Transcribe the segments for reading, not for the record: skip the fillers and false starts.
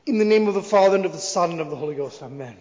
In the name of the Father, and of the Son, and of the Holy Ghost. Amen.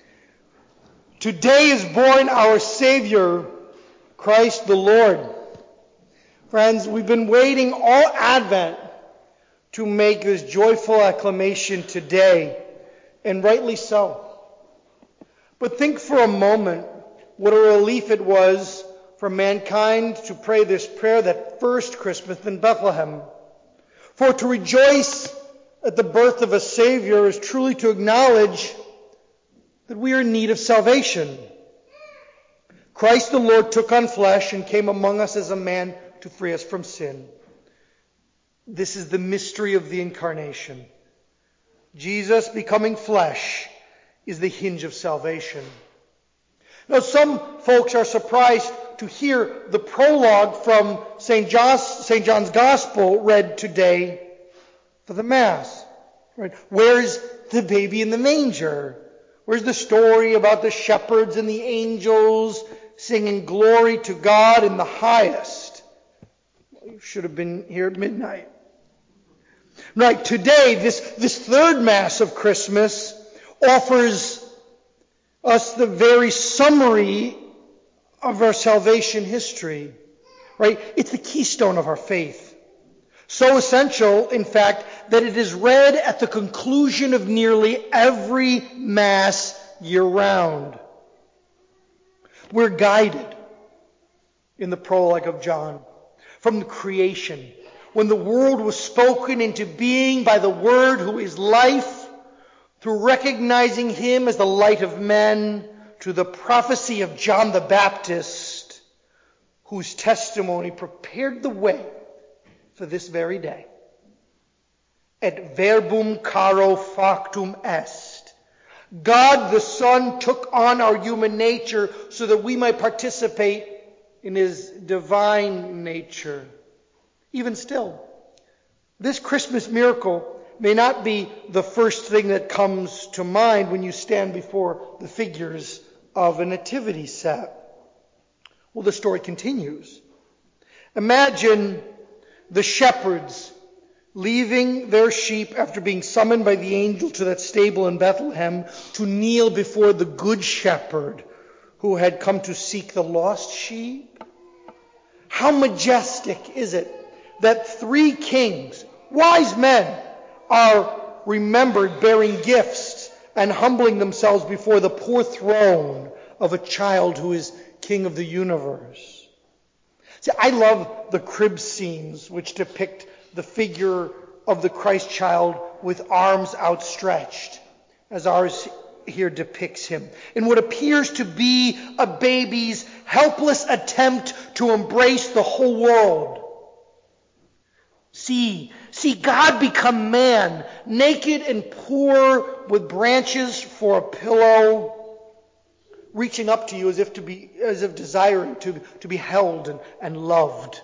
Today is born our Savior, Christ the Lord. Friends, we've been waiting all Advent to make this joyful acclamation today, and rightly so. But think for a moment what a relief it was for mankind to pray this prayer that first Christmas in Bethlehem. For to rejoice at the birth of a Savior is truly to acknowledge that we are in need of salvation. Christ the Lord took on flesh and came among us as a man to free us from sin. This is the mystery of the incarnation. Jesus becoming flesh is the hinge of salvation. Now, some folks are surprised to hear the prologue from St. John's Gospel read today for the Mass. Right? Where's the baby in the manger? Where's the story about the shepherds and the angels singing glory to God in the highest? Well, you should have been here at midnight. Right, today, this third Mass of Christmas offers us the very summary of our salvation history. Right? It's the keystone of our faith. So essential, in fact, that it is read at the conclusion of nearly every Mass year-round. We're guided in the prologue of John from the creation, when the world was spoken into being by the Word who is life, through recognizing Him as the light of men, to the prophecy of John the Baptist, whose testimony prepared the way for this very day. Et verbum caro factum est. God the Son took on our human nature so that we might participate in His divine nature. Even still, this Christmas miracle may not be the first thing that comes to mind when you stand before the figures of a nativity set. Well, the story continues. Imagine the shepherds leaving their sheep after being summoned by the angel to that stable in Bethlehem to kneel before the good shepherd who had come to seek the lost sheep. How majestic is it that three kings, wise men, are remembered bearing gifts and humbling themselves before the poor throne of a child who is King of the universe. See, I love the crib scenes which depict the figure of the Christ child with arms outstretched, as ours here depicts him, in what appears to be a baby's helpless attempt to embrace the whole world. See God become man, naked and poor, with branches for a pillow, reaching up to you as if desiring to be held and loved.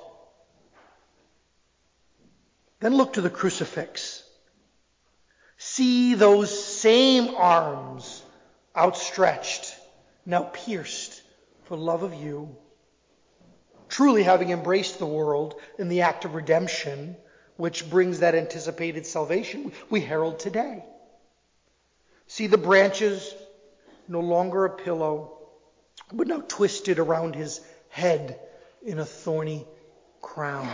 Then look to the crucifix. See those same arms outstretched, now pierced for love of you. Truly having embraced the world in the act of redemption, which brings that anticipated salvation, we herald today. See the branches, no longer a pillow, but now twisted around his head in a thorny crown.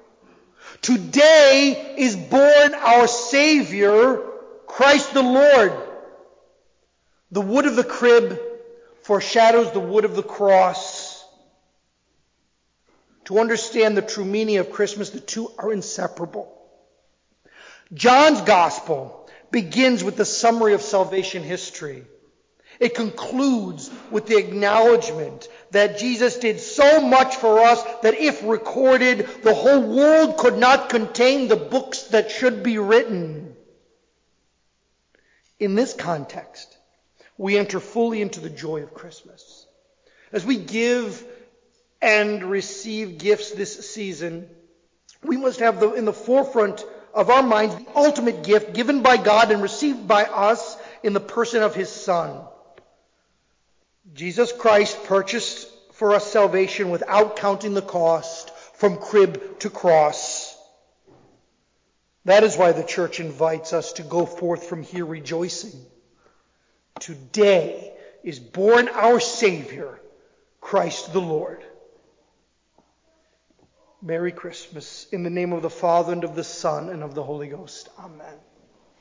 Today is born our Savior, Christ the Lord. The wood of the crib foreshadows the wood of the cross. To understand the true meaning of Christmas, the two are inseparable. John's Gospel begins with the summary of salvation history. It concludes with the acknowledgement that Jesus did so much for us that if recorded, the whole world could not contain the books that should be written. In this context, we enter fully into the joy of Christmas. As we give and receive gifts this season, we must have in the forefront of our minds the ultimate gift given by God and received by us in the person of His Son. Jesus Christ purchased for us salvation without counting the cost from crib to cross. That is why the church invites us to go forth from here rejoicing. Today is born our Savior, Christ the Lord. Merry Christmas. In the name of the Father, and of the Son, and of the Holy Ghost. Amen.